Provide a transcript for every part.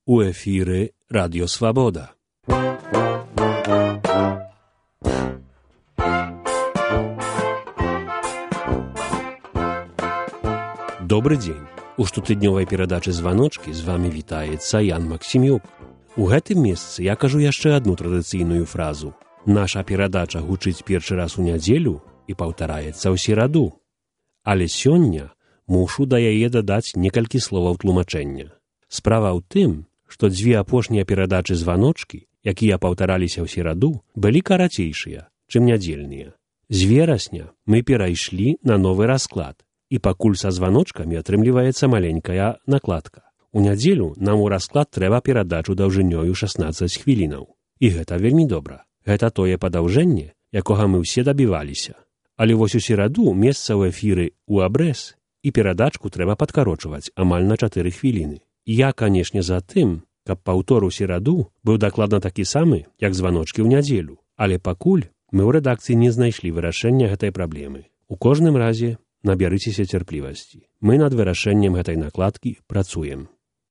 У эфіры Радіо Свабода. Добры дзень. У штотыднёвай перадачы «Званочкі» з вамі вітаецца Ян Максімюк. У гэтым месцы я кажу яшчэ адну традыцыйную фразу. Наша перадача гучыць першы раз у нядзелю і паўтараецца ў сераду. Але сёння мушу да яе дадаць некалькі словаў тлумачэння. Справа ў тым, што дзве апошнія перадачы «Званочкі», якія паўтараліся ў сераду, былі карацейшыя, чым нядзельныя. З верасня мы перайшлі на новы расклад, і пакуль са званочкамі атрымліваецца маленькая накладка. У нядзелю нам у расклад трэба перадачу даўжынёю 16 хвілінаў. І гэта вельмі добра. Гэта тое падаўжэнне, якога мы ўсе дабіваліся. Але вось у сераду месца ў эфіры ў абрэз, і перадачку трэба падкарочваць амаль на 4 хвіліны. Я, канешне, за тым, каб паўтор у сераду быў дакладна такі самы, як званочкі ў нядзелю. Але пакуль мы ў рэдакцыі не знайшлі вырашэння гэтай праблемы. У кожным разе набярыцеся цярплівасці. Мы над вырашэннем гэтай накладкі працуем.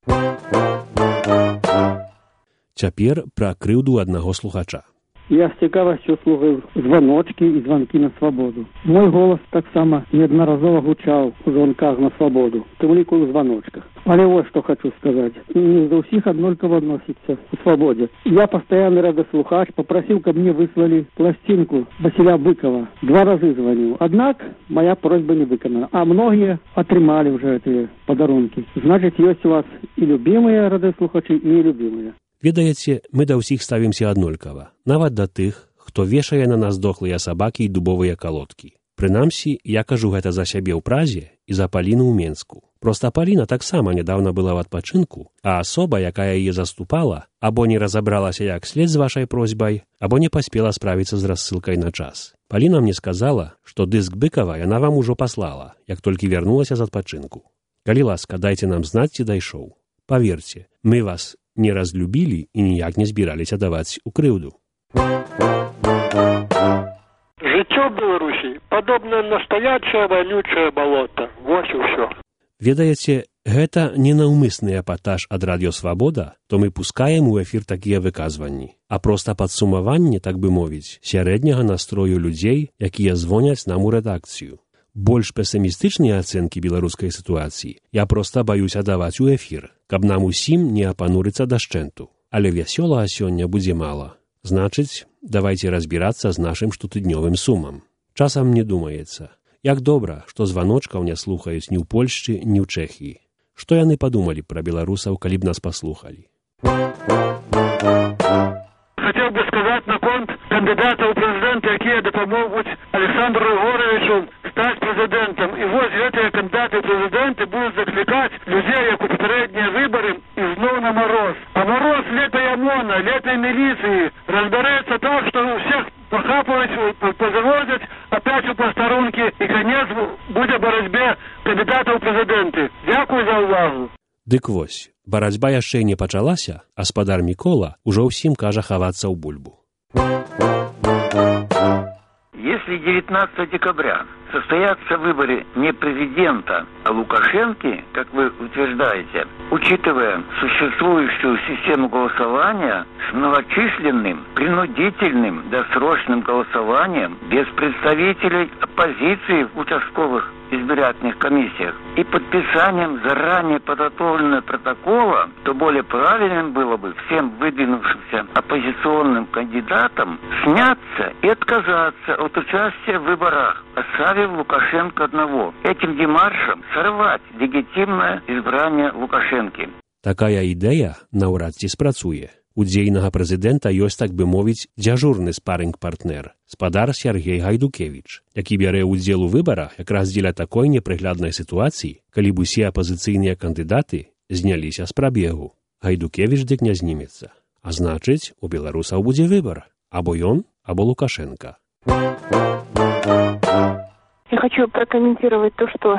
Цяпер пра крыўду аднаго слухача. Я з цікавасцю слухаю званочкі і званкі на свабоду. Мой голас таксама неаднаразова гучаў у званках на свабоду, у тым ліку ў званочках. Але вось што хочу сказаць. Не да ўсіх аднолькава адносіцца у свабодзе. Я пастаянны радыслухач папрасіў, каб мне выслалі пласцінку Васіля Быкова. 2 разы званіў. Аднак моя просьба не выканана. А многія атрымалі ўжо гэтыя падарункі. Значыць, ёсць у вас і любімыя радыслухачы, і нелюбімыя. Ведаеце, мы да ўсіх ставімся аднолькава, нават да тых, хто вешае на нас дохлыя сабакі і дубовыя калодкі. Прынамсі, я кажу гэта за сябе ў Празе і за Паліну ў Менску. Проста Паліна таксама нядаўна была ў адпачынку, а асоба, якая яе заступала, або не разабралася як след з вашай просьбай, або не паспела справіцца з рассылкай на час. Паліна мне сказала, што дыск Быкава яна вам ужо паслала, як толькі вярнулася з адпачынку. Калі ласка, дайце нам знаць, ці дайшоў. Паверце, мы вас не разлюбілі і ніяк не збіраліся даваць у крыўду. Жыццё Беларусі падобна на стаячае вонючае балота. Вось і ўсё. Ведаеце, гэта не наўмысны эпатаж ад Радіё Свабода, то мы пускаем у эфір такія выказванні, а проста падсумаванне, так бы мовіць, сярэдняга настрою людзей, якія звоняць нам у рэдакцыю. Больш песімістычныя ацэнкі беларускай сітуацыі я проста баюся даваць у эфір, каб нам усім не апанурыцца дашчэнту. Але вясёлага сёння будзе мала. Значыць, давайце разбірацца з нашым штотыднёвым сумам. Часам не думаецца, як добра, што званочкаў не слухаюць ні ў Польшчы, ні ў Чэхіі. Што яны падумалі пра беларусаў, калі б нас паслухалі? Хотел бы сказать наконт кандидата ў прэзідэнты, якія дапамогуць Александру Григорьевичу стаць прэзідэнтам. І вось гэтыя кандидаты ў прэзідэнты будуць заклікаць людзей, як у папярэднія выбары, і зноў на мороз. А мороз летай ОМОНа, летай міліцыі разбярэцца так, што ўсіх пахапаюць, позаводзяць опять у пастарункі, і канец будзе барацьбе кандидатаў ў прэзідэнты. Дзякуй за ўвагу. Дык вось, барацьба яшчэ не пачалася, а спадар Мікола ўжо ўсім кажа хавацца ў бульбу. Если 19 декабря состоятся выборы не президента, а Лукашенки, как вы утверждаете, учитывая существующую систему голосования с многочисленным, принудительным, досрочным голосованием без представителей оппозиции в участковых избирательных комиссиях и подписанием заранее подготовленного протокола, то более правильным было бы всем выдвинувшимся оппозиционным кандидатам сняться и отказаться от участия в выборах, оставив Лукашенко одного. Этим демаршем сорвать легитимное избрание Лукашенки. Такая ідэя наўрад ці спрацуе. У дзейнага прэзідэнта ёсць, так бы мовіць, дзяжурны спарынг-партнер, спадар Сергей Гайдукевіч, які бярэ ўдзел у выбарах якраз дзеля такой непрыгляднай сітуацыі, калі б усе апазіцыйныя кандыдаты зняліся з прабегу. Гайдукевіч дык не знімецца. А значыць, у беларусаў будзе выбар. Або ён, або Лукашенко. Я хочу прокомментировать то, что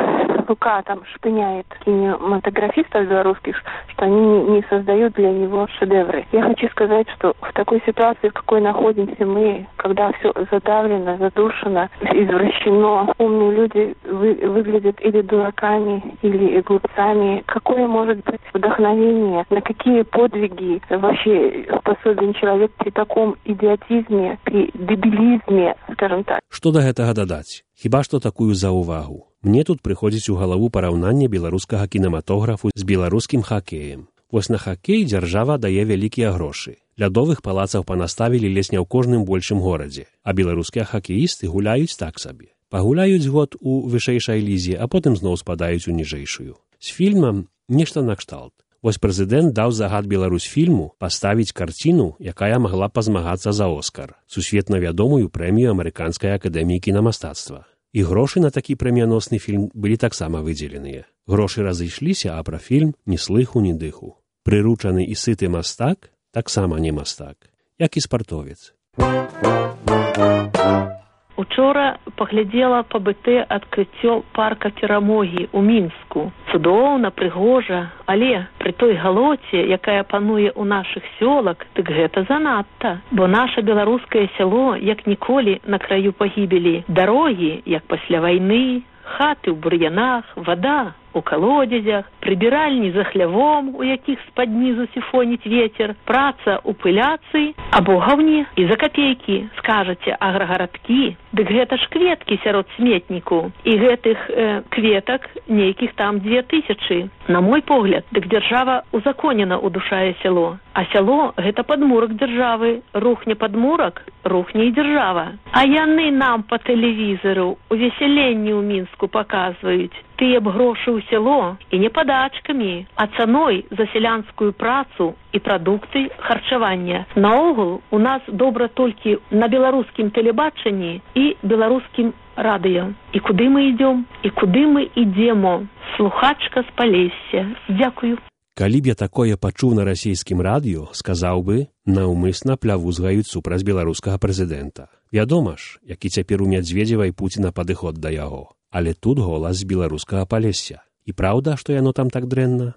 ВК там шпыняет кинематографистов белорусских, что они не создают для него шедевры. Я хочу сказать, что в такой ситуации, в какой находимся мы, когда все задавлено, задушено, извращено, умные люди выглядят или дураками, или глупцами. Какое может быть вдохновение, на какие подвиги вообще способен человек при таком идиотизме, при дебилизме, скажем так. Што да гэтага дадаць? Хіба што такую заўвагу. Мне тут прыходзіць у галаву параўнанне беларускага кінематографу з беларускім хакеем. Вось на хакей дзяржава дае вялікія грошы. Лядовых палацаў панаставілі ледзь не ў кожным большым горадзе, а беларускія хакеісты гуляюць так сабе. Пагуляюць год у вышэйшай лізе, а потым зноў спадаюць у ніжэйшую. З фільмам нешта накшталт. Вось прэзідэнт даў загад Беларусьфільму паставіць карціну, якая магла пазмагацца за Оскар, сусветна вядомую прэмію Амерыканскай акадэміі кінамастацтва. І грошы на такі прэміяносны фільм былі таксама выдзеленыя. Грошы разышліся, а пра фільм ні слыху, ні дыху. Прыручаны і сыты мастак таксама не мастак, як і спартовец. Учора паглядзела па БТ адкрыццё парка Перамогі ў Мінску. Цудоўна, прыгожа, але пры той галоце, якая пануе ў нашых сёлак, дык гэта занадта. Бо наша беларускае сяло, як ніколі, на краю пагібелі. Дарогі, як пасля вайны, хаты ў бур'янах, вада у калодзязях, прыбіральні за хлявом, у якіх з-пад нізу сіфоніць вецер, праца ў пыляцы або гаўне. І за капейкі скажаце аграгарадкі, дык гэта ж кветкі сярод сметніку. І гэтых кветак нейкіх там 2000. На мой погляд, дык дзяржава узаконена ўдушае сяло. А сяло гэта падмурак дзяржавы. Рухне падмурак, рухне і дзяржава. А яны нам па тэлевізару увесяленні ў Мінску паказваюць. Тыя б грошы ў сяло і не падачкамі, а цаной за сялянскую працу і прадукты харчавання. Наогул, у нас добра толькі на беларускім тэлебачанні і беларускім радыё. І куды мы ідём? І куды мы ідземо? Слухачка з Палесся. Дзякую. Калі б я такое пачуў на расійскім радыё, сказаў бы, наўмысна плявузгаюць супраць беларускага прэзідэнта. Вядома ж, які цяпер у Мядзведзева і Пуціна падыход да яго. Але тут голас з беларускага Палесся. І праўда, што яно там так дрэнна?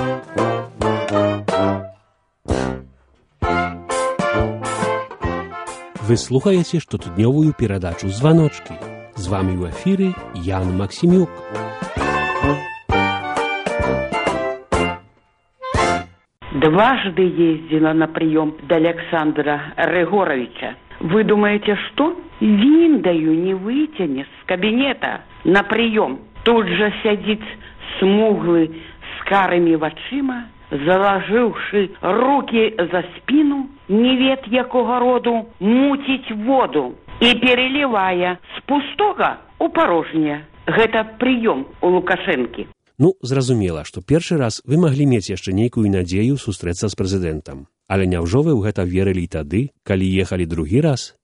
Вы слухаеце штотыднёвую перадачу «Званочкі». З вамі ў эфіры Ян Максімюк. Дважды ездила на прием до Александра Регоровича. Вы думаете, что? Виндою не вытянешь с кабинета на прием. Тут же сидит смуглый с карыми вачима, заложивши руки за спину, не вет якого роду, мутить воду и переливая с пустого у порожня. Гэта прием у Лукашэнкі. Ну, зразумела, што першы раз вы маглі мець яшчэ нейкую надзею сустрэцца з прэзідэнтам. Але няўжо вы ў гэта верылі і тады, калі ехалі другі раз?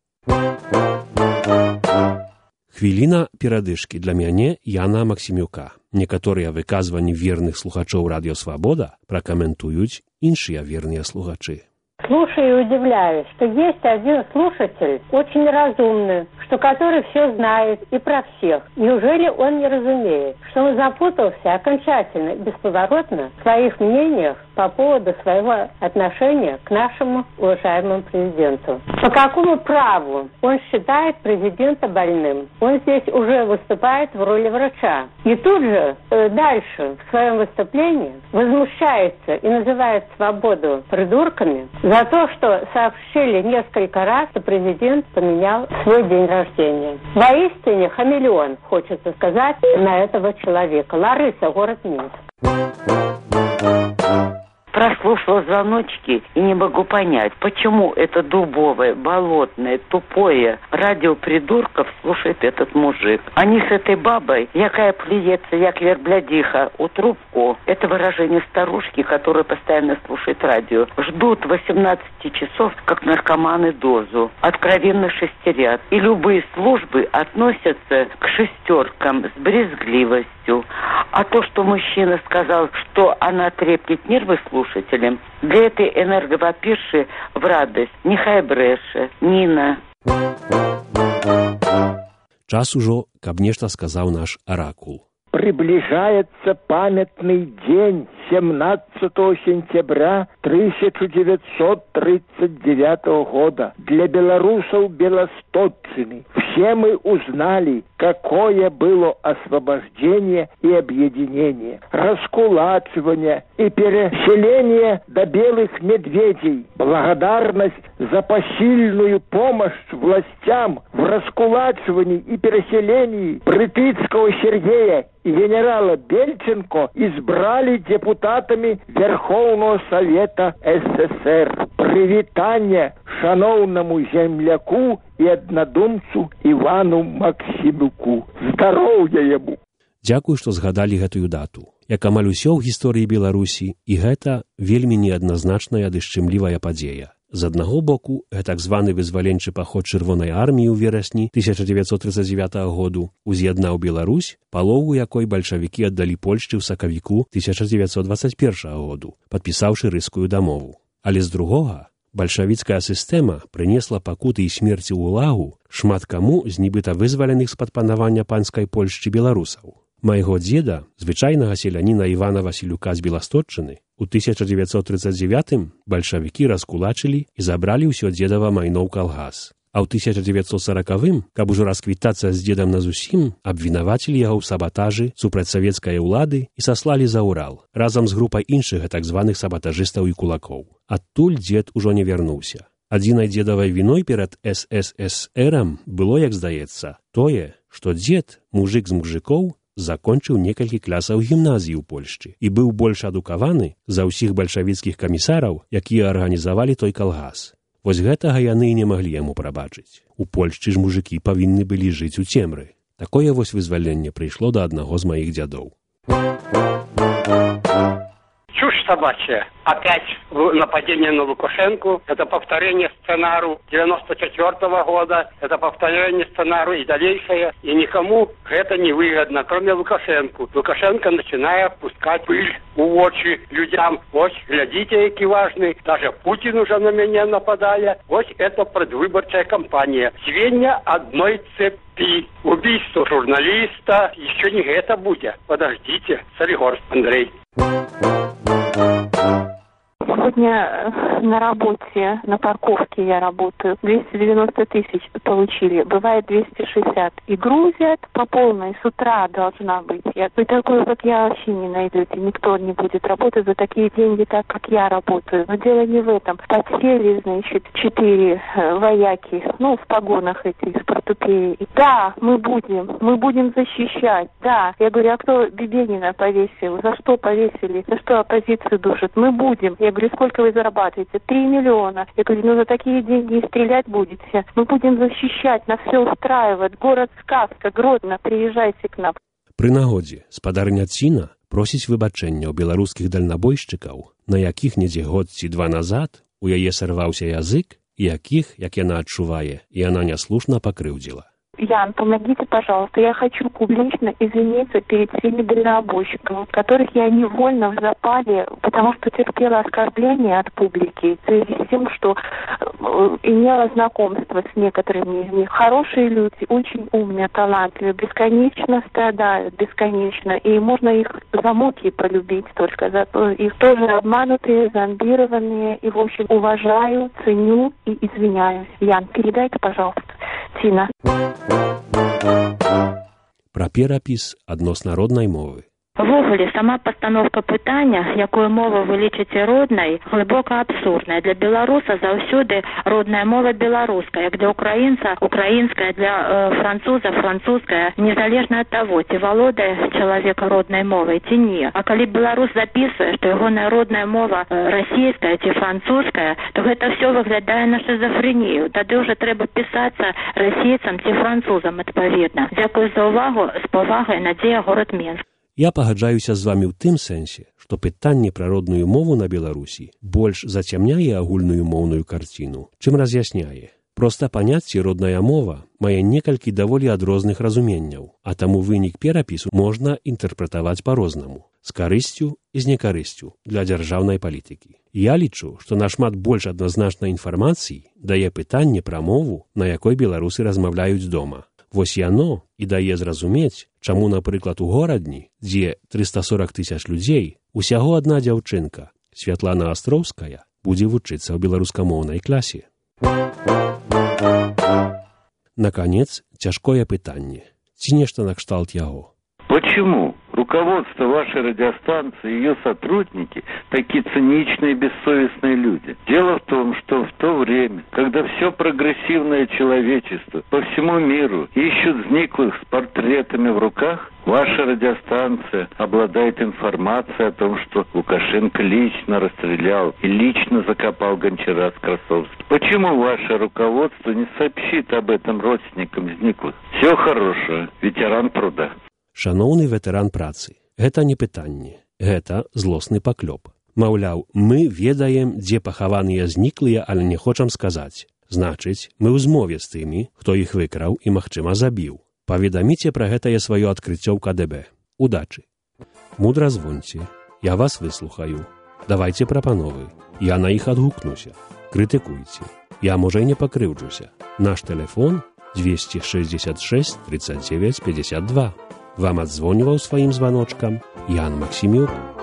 Хвіліна перадышкі для мяне Яна Максімюка. Некаторыя выказванні верных слухачоў Радыё Свабода пракаментуюць іншыя верныя слухачы. Слушаю и удивляюсь, что есть один слушатель, очень разумный, который все знает и про всех. Неужели он не разумеет, что он запутался окончательно, бесповоротно в своих мнениях по поводу своего отношения к нашему уважаемому президенту? По какому праву он считает президента больным? Он здесь уже выступает в роли врача. И тут же дальше в своем выступлении возмущается и называет свободу придурками за то, что сообщили несколько раз, что президент поменял свой день рождения. Воистине хамелеон, хочется сказать, на этого человека. Лариса, город Минск. Прослушала звоночки и не могу понять, почему это дубовое, болотное, тупое радио придурков слушает этот мужик. Они с этой бабой, якая плюется, як верблядиха, у трубку. Это выражение старушки, которая постоянно слушает радио. Ждут 18 часов, как наркоманы, дозу. Откровенно шестерят. И любые службы относятся к шестеркам с брезгливостью. А то, что мужчина сказал, что она треплет нервы слушателям, для этой энерговопирши в радость. Нехай брэше. Ніна. Час ужо, каб нешта сказаў наш аракул. приближается памятный день 17 сентября 1939 года. Для белорусов Белосточчины все мы узнали, какое было освобождение и объединение, раскулачивание и переселение до белых медведей. Благодарность за посильную помощь властям в раскулачивании и переселении Брытыцкого Сергея и генерала Бельченко избрали депутатами Верховного Совета СССР. Привитание шановному земляку и однодумцу Ивану Максимюку. Здоров'я ему! Дзякуй, што згадалі гэтую дату. Як амаль усё ў гісторыі Беларусі, і гэта вельмі неадназначная ды шчымлівая падзея. З аднаго боку, так званы вызваленчы паход Чырвонай арміі ў верасні 1939 году уз'яднаў Беларусь, палову якой бальшавікі аддалі Польшчы ў сакавіку 1921 году, падпісаўшы рыскую дамову. Але з другога, бальшавіцкая сістэма прынесла пакуты і смерці ў лагу шмат каму з нібыта вызваленых з-пад панавання панскай Польшчы беларусаў. Майго дзеда, звычайнага селяніна Івана Васілюка з Беласточчыны, у 1939 бальшавікі раскулачылі і забралі ўсё дзедава майно ў калгас. А ў 1940-м, каб ужо расквітацца з дзедам назусім, абвінавацілі яго ў сабатажы супраць савецкай улады і саслалі за Урал, разам з групай іншых так званых сабатажыстаў і кулакоў. Адтуль дзед ужо не вярнуўся. Адзінай дзедавай віной перад СССР-ам было, як здаецца, тое, што дзед, мужык з мужыкоў, закончыў некалькі клясаў гімназіі ў Польшчы і быў больш адукаваны за ўсіх бальшавіцкіх камісараў, якія арганізавалі той калгас. Вось гэтага яны і не маглі яму прабачыць. У Польшчы ж мужыкі павінны былі жыць у цемры. Такое вось вызваленне прыйшло да аднаго з маіх дзядоў. Чушь собачья. Опять нападение на Лукашенко. Это повторение сценария 94 года. Это повторение сценария и дальнейшее. И никому это не выгодно, кроме Лукашенко. Лукашенко начинает пускать пыль в очи людям. Вот, глядите, какие важные. Даже Путин уже на меня нападает. Вот это предвыборчая кампания. Звенья одной цепи. Убийство журналиста. Еще не это будет. Подождите. Солигорск Андрей. Сегодня на работе, на парковке я работаю. 290 тысяч получили. Бывает 260. И грузят по полной. С утра должна быть. Вы такой, как я, вообще не найдете. Никто не будет работать за такие деньги, так, как я работаю. Но дело не в этом. Подсели, значит, 4 вояки. В погонах этих, с портупеей. Да, мы будем защищать. Да. Я говорю, а кто Бибенина повесил? За что повесили? За что оппозицию душат? Мы будем. Я говорю, сколько вы зарабатываете? 3 миллиона. Я говорю, за такие деньги и стрелять будете. Мы будем защищать, на все устраивать. Город сказка, Гродно, приезжайте к нам. Пры нагодзе спадарня Ціна просіць выбачэння ў беларускіх дальнабойшчыкаў, на якіх недзе год ці два назад у яе сарваўся язык, і якіх, як яна адчувае, яна няслушна пакрыўдзіла. Ян, помогите, пожалуйста. Я хочу публично извиниться перед всеми дальнобойщиками, которых я невольно в запале, потому что терпела оскорбления от публики в связи с тем, что имела знакомство с некоторыми из них. Хорошие люди, очень умные, талантливые, бесконечно страдают, бесконечно. И можно их за муки полюбить только, зато их тоже обманутые, зомбированные. И, в общем, уважаю, ценю и извиняюсь. Ян, передайте, пожалуйста. Ціна. Пра перапіс адносна роднай мовы. Увогуле, сама пастановка пытання, якую мову вы лічыце роднай, глыбока абсурдная. Для беларуса заўсёды родная мова беларуская, як для украінца украінская, для француза французская, незалежна ад таго, ці валодае чалавек роднай мовай, ці не. А калі беларус запісвае, што ягоная родная мова расійская ці французская, то гэта ўсё выглядае на шизофренію. Тады ўжо трэба пісацца расійцам ці французам адпаведна. Дзякую за ўвагу, з павагай, Надзея, горад Менск. Я пагаджаюся з вамі ў тым сэнсе, што пытанне пра родную мову на Беларусі больш зацямняе агульную моўную карціну, чым раз'ясняе. Проста паняцце родная мова мае некалькі даволі адрозных разуменняў, а таму вынік перапісу можна інтэрпрэтаваць па-рознаму, з карысцю і з некарысцю для дзяржаўнай палітыкі. Я лічу, што нашмат больш адназначнай інфармацыі дае пытанне пра мову, на якой беларусы размаўляюць дома. Вось яно і дае зразумець, чаму, напрыклад, у горадні, дзе 340 000 людзей, усяго адна дзяўчынка, Святлана Астроўская, будзе вучыцца ў беларускамоўнай класе. Наконец, цяжкое пытанне. Ці нешта накшталт яго? Почему руководство вашей радиостанции и ее сотрудники такие циничные и бессовестные люди? Дело в том, что в то время, когда все прогрессивное человечество по всему миру ищут зниклых с портретами в руках, ваша радиостанция обладает информацией о том, что Лукашенко лично расстрелял и лично закопал Гончара с Красовским. Почему ваше руководство не сообщит об этом родственникам зниклых? Всего хорошего, ветеран труда. Шаноўны ветэран працы, гэта не пытанне, гэта злосны паклёп. Маўляў, мы ведаем, дзе пахаваныя зніклыя, але не хочам сказаць. Значыць, мы ў змове з тымі, хто іх выкраў і, магчыма, забіў. Паведаміце пра гэтае сваё адкрыццё ў КДБ. Удачы. Мудра звоньце. Я вас выслухаю. Давайце прапановы. Я на іх адгукнуся. Крытыкуйце. Я, можа, і не пакрыўджуся. Наш тэлефон 266 39 52. Вам адзвоніваў сваім званочкам Ян Максімюк.